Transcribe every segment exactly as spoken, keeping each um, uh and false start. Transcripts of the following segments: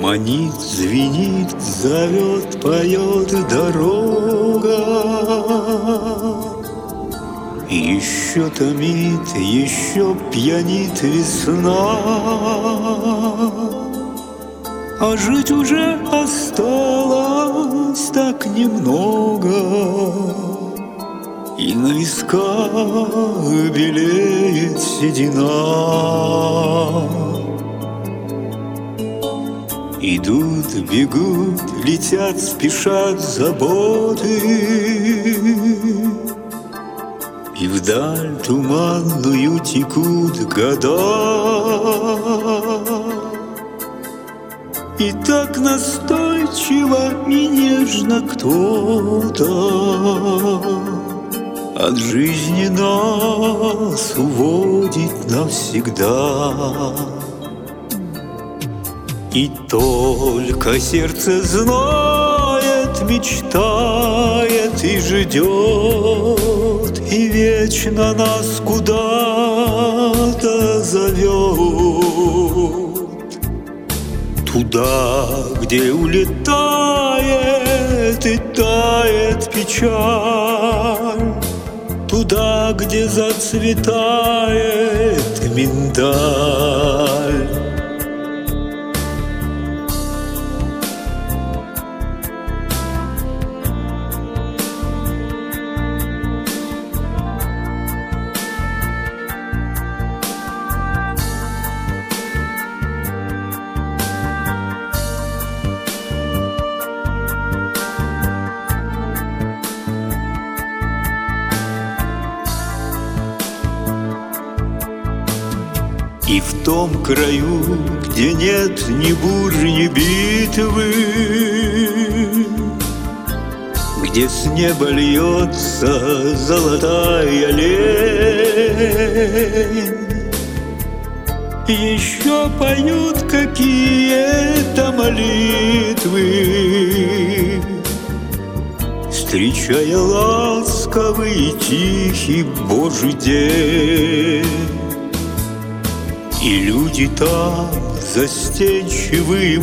Манит, звенит, зовет, поет дорога. Еще томит, еще пьянит весна, а жить уже осталось так немного, и на висках белеет седина. Идут, бегут, летят, спешат заботы, и вдаль туманную текут года. И так настойчиво и нежно кто-то от жизни нас уводит навсегда. И только сердце знает, мечтает и ждет, и вечно нас куда-то зовет. Туда, где улетает и тает печаль, туда, где зацветает миндаль. И в том краю, где нет ни бур, ни битвы, где с неба льется золотая лень, еще поют какие-то молитвы, встречая ласковый тихий Божий день. И люди там застенчивые,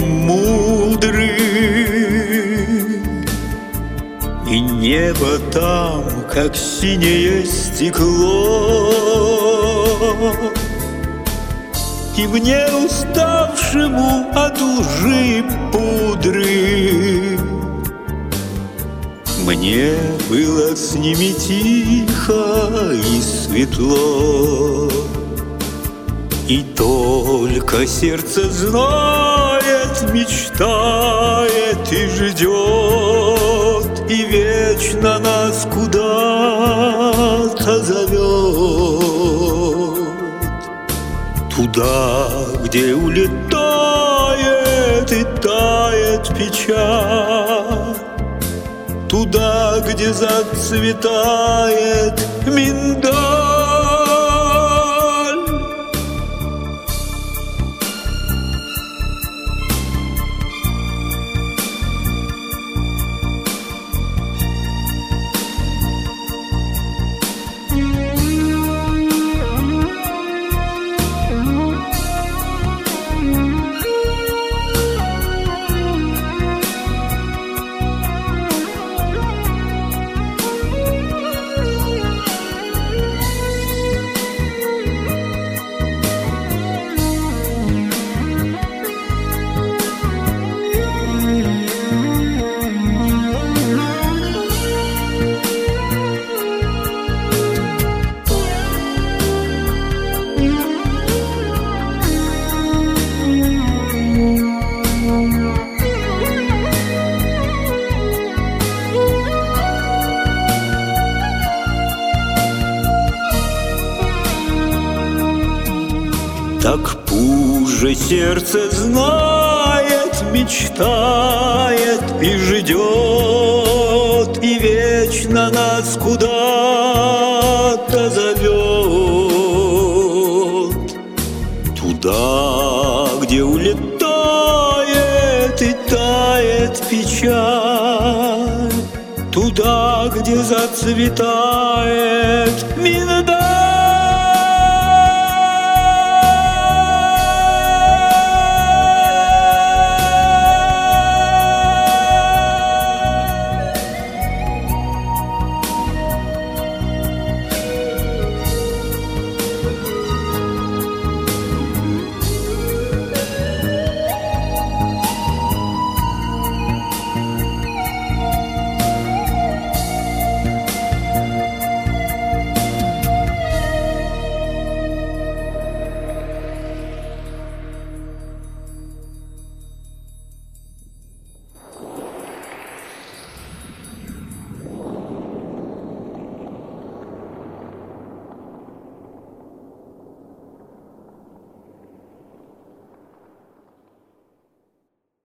мудрые, и небо там, как синее стекло. И мне, уставшему от лжи и пудры, мне было с ними тихо и светло. И только сердце знает, мечтает и ждет, и вечно нас куда-то зовет. Туда, где улетает и тает печаль, туда, где зацветает миндаль. Так пусть же сердце знает, мечтает и ждет, и вечно нас куда-то зовет. Туда, где улетает и тает печаль, туда, где зацветает миндаль.